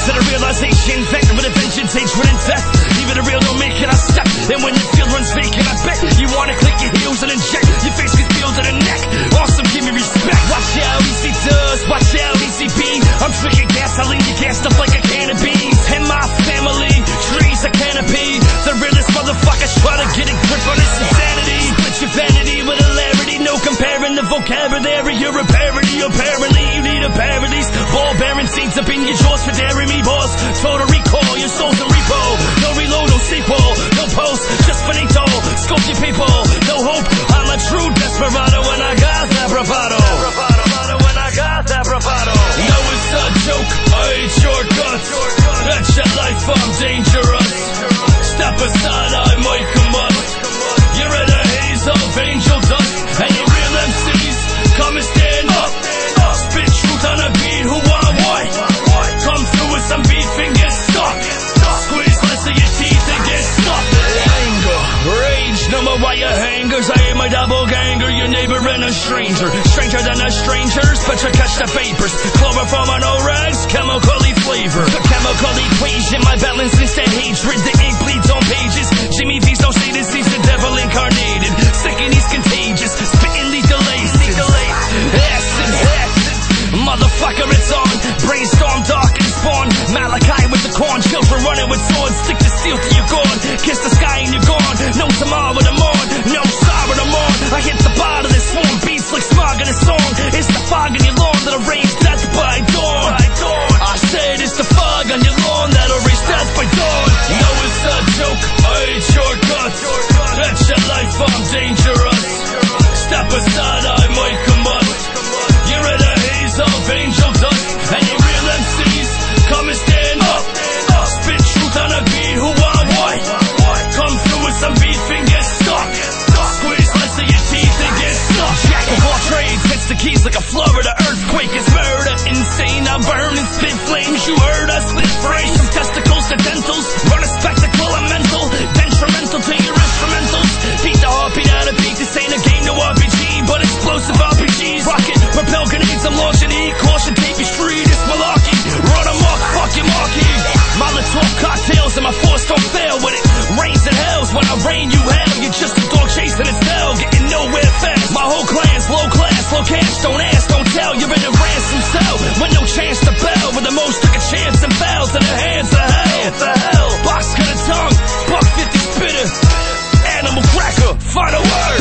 to the realization, vector with a vengeance, hatred and death. Even the real don't make it, I step. And when your field runs vacant, I bet you wanna click your heels and inject. Your face gets peeled to the neck. Awesome, give me respect. Watch out, easy does. Watch out, easy B. I'm drinking gasoline, you gassed up like a can of beans. And my family, trees a canopy. The realest motherfuckers try to get a grip on this insanity. Split your vanity with hilarity, no comparing the vocabulary. You're a parody, apparently you need a parodies. Ball bearing seeds up in your jaws for daring me, boss. Total recall, your soul's in repo. No reload, no sequel, no post, just finito. Scope your people, no hope. I'm a true desperado when I got that bravado. When I got that bravado. No, it's a joke, I hate your guts. That's your life, I'm dangerous. Step aside, I might combust. You're in a haze of angel dust. And you real MCs, come and stand up. Spit truth on a beat, who want what? Come through with some beef and get stuck. Squeeze less of your teeth and get stuck. Anger, rage, no more wire hangers. I am my doppelganger, your neighbor and a stranger. Stranger than a strangers, but you catch the vapors. Chloroform on rags, chemically flavor. The chemical equation, my balance is the hatred. The ink bleeds on pages. Jimmy V's no status, he's the devil incarnated. Sick and he's contagious, spitting lethal acid. Motherfucker, it's on. Brainstorm, dark and spawn. Malachi with the corn. Children running with swords. Stick to steel till you're gone. Kiss the sky and you're gone. No tomorrow with the morn. No sorrow the morn. I hit the bar of this swarm. Beats like smog in a song. It's the fog in your lawn that'll raise death by dawn. I said it's the fog on your lawn that'll raise death by dawn. No, it's a joke. I hate your guts. That's your life, I'm dangerous. Step aside, I might combust. You're in a haze of angel dust. And you real MCs, come and stand up. Spit truth on a beat, who want what? Come through with some beef and get stuck. Squeeze less of your teeth and get stuck. Jack of all trades, hits the keys like a Florida earthquake. It's murder, insane, I burn and spit flames. You heard us spit frames, from testicles to dentals. Run a spectacle, I'm mental, detrimental to your instrumentals. Beat the heartbeat out of beat, this ain't a game, no RPG, but explosive RPGs. Rocket, propel grenades, I'm launching heat. Caution, tape your street, it's malarkey. Run amok, fuck your marquee. Molotov cocktails and my force don't fail when it rains and hells. When I rain, you hell, you're just a dog chasing its tail, getting nowhere fast. My whole clan's low class, low cash, don't ask, don't tell. You're in a ransom cell with no chance to bail, with the most took a chance and fell to the hands of hell. Box cut a tongue, buck 50 spitter, animal cracker, final word.